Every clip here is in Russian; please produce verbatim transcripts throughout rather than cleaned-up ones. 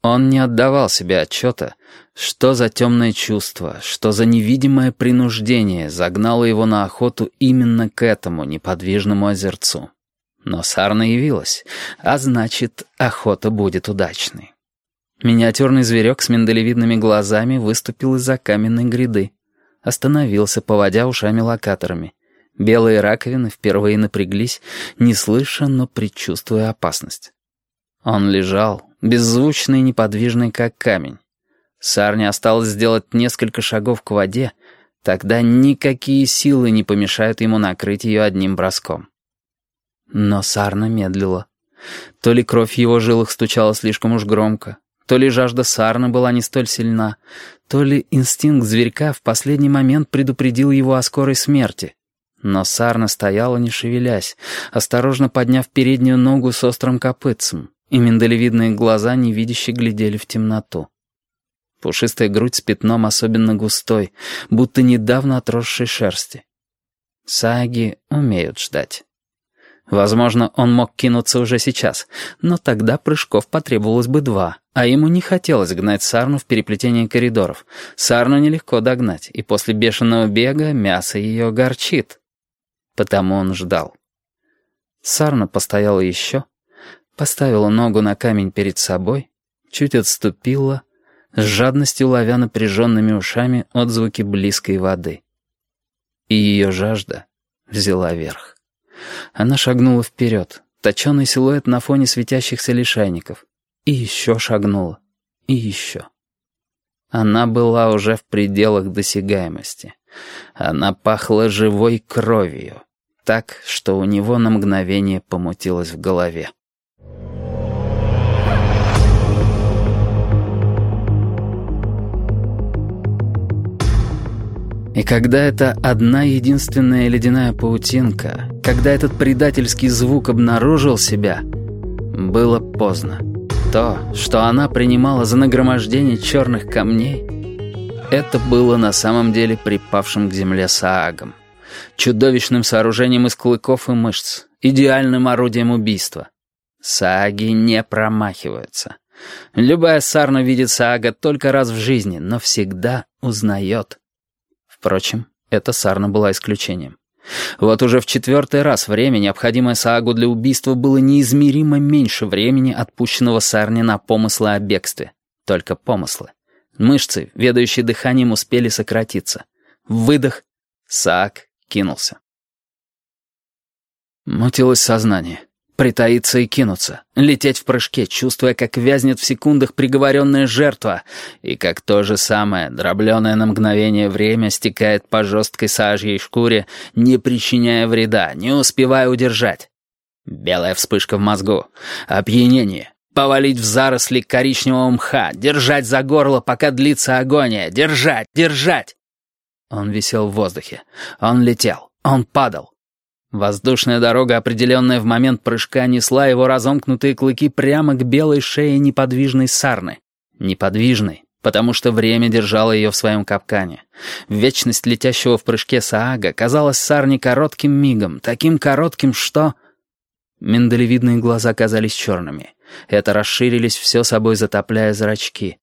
Он не отдавал себе отчета, что за темное чувство, что за невидимое принуждение загнало его на охоту именно к этому неподвижному озерцу. Но сарна явилась, а значит, охота будет удачной. Миниатюрный зверек с миндалевидными глазами выступил из-за каменной гряды. Остановился, поводя ушами-локаторами. Белые раковины впервые напряглись, не слыша, но предчувствуя опасность. Он лежал, беззвучный и неподвижный, как камень. Сарне осталось сделать несколько шагов к воде, тогда никакие силы не помешают ему накрыть ее одним броском. Но сарна медлила. То ли кровь в его жилах стучала слишком уж громко, то ли жажда сарны была не столь сильна, то ли инстинкт зверька в последний момент предупредил его о скорой смерти. Но сарна стояла, не шевелясь, осторожно подняв переднюю ногу с острым копытцем, и миндалевидные глаза невидяще глядели в темноту. Пушистая грудь с пятном особенно густой, будто недавно отросшей шерсти. Сааги умеют ждать. Возможно, он мог кинуться уже сейчас, но тогда прыжков потребовалось бы два, а ему не хотелось гнать сарну в переплетении коридоров. Сарну нелегко догнать, и после бешеного бега мясо ее горчит. Потому он ждал. Сарна постояла еще, поставила ногу на камень перед собой, чуть отступила, с жадностью ловя напряженными ушами отзвуки близкой воды. И ее жажда взяла верх. Она шагнула вперед, точеный силуэт на фоне светящихся лишайников. И еще шагнула, и еще. Она была уже в пределах досягаемости. Она пахла живой кровью, так, что у него на мгновение помутилось в голове. И когда эта одна единственная ледяная паутинка, когда этот предательский звук обнаружил себя, было поздно. То, что она принимала за нагромождение черных камней, это было на самом деле припавшим к земле саагом, чудовищным сооружением из клыков и мышц, идеальным орудием убийства. Сааги не промахиваются. Любая сарна видит саага только раз в жизни, но всегда узнает. Впрочем, эта сарна была исключением. Вот уже в четвертый раз время, необходимое саагу для убийства, было неизмеримо меньше времени, отпущенного сарне на помыслы о бегстве. Только помыслы. Мышцы, ведающие дыханием, успели сократиться. Выдох. Сааг кинулся. Мутилось сознание. Притаиться и кинуться. Лететь в прыжке, чувствуя, как вязнет в секундах приговоренная жертва, и как то же самое, дробленое на мгновение время, стекает по жесткой сажьей шкуре, не причиняя вреда, не успевая удержать. Белая вспышка в мозгу. Опьянение. Повалить в заросли коричневого мха. Держать за горло, пока длится агония. Держать, держать. Он висел в воздухе. Он летел. Он падал. Воздушная дорога, определенная в момент прыжка, несла его разомкнутые клыки прямо к белой шее неподвижной сарны. Неподвижной, потому что время держало ее в своем капкане. Вечность летящего в прыжке саага казалась сарне коротким мигом, таким коротким, что... Миндалевидные глаза казались черными. Это расширились, все собой затопляя зрачки.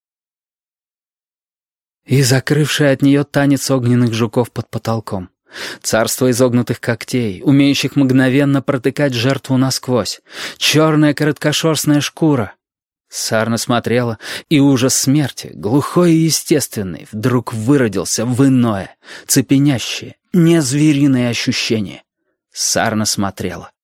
И закрывший от нее танец огненных жуков под потолком. Царство изогнутых когтей, умеющих мгновенно протыкать жертву насквозь. Черная короткошерстная шкура. Сарна смотрела, и ужас смерти, глухой и естественный, вдруг выродился в иное, цепенящее, не звериное ощущение. Сарна смотрела.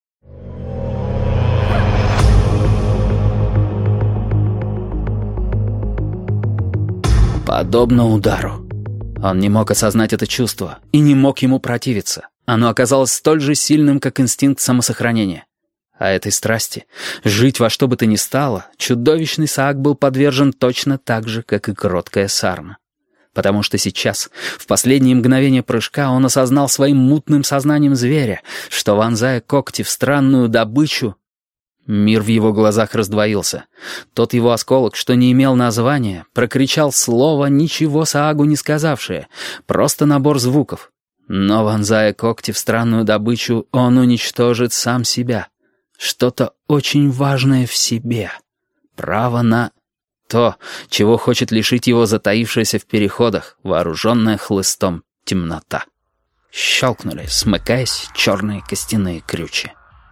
Подобно удару. Он не мог осознать это чувство и не мог ему противиться. Оно оказалось столь же сильным, как инстинкт самосохранения. А этой страсти, жить во что бы то ни стало, чудовищный сааг был подвержен точно так же, как и кроткая сарна. Потому что сейчас, в последние мгновения прыжка, он осознал своим мутным сознанием зверя, что, вонзая когти в странную добычу, мир в его глазах раздвоился. Тот его осколок, что не имел названия, прокричал слово, ничего саагу не сказавшее, просто набор звуков. Но, вонзая когти в странную добычу, он уничтожит сам себя. Что-то очень важное в себе. Право на... То, чего хочет лишить его затаившаяся в переходах, вооруженная хлыстом темнота. Щелкнули, смыкаясь, черные костяные крючи.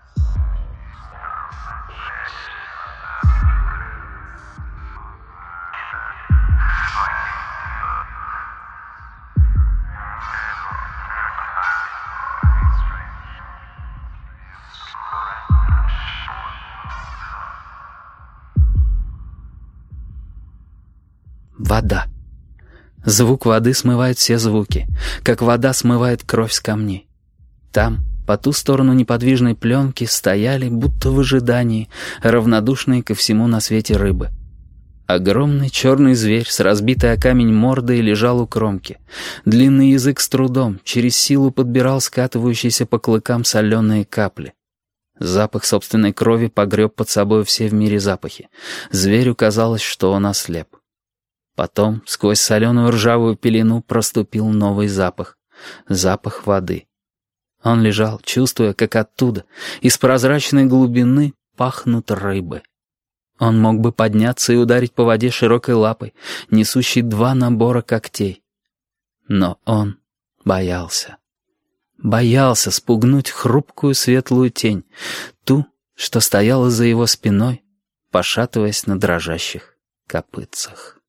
Вода. Звук воды смывает все звуки, как вода смывает кровь с камней. Там, по ту сторону неподвижной пленки, стояли, будто в ожидании, равнодушные ко всему на свете рыбы. Огромный черный зверь с разбитой о камень мордой лежал у кромки. Длинный язык с трудом, через силу подбирал скатывающиеся по клыкам соленые капли. Запах собственной крови погреб под собой все в мире запахи. Зверю казалось, что он ослеп. Потом сквозь соленую ржавую пелену проступил новый запах. Запах воды. Он лежал, чувствуя, как оттуда, из прозрачной глубины, пахнут рыбы. Он мог бы подняться и ударить по воде широкой лапой, несущей два набора когтей. Но он боялся. Боялся спугнуть хрупкую светлую тень, ту, что стояла за его спиной, пошатываясь на дрожащих копытцах.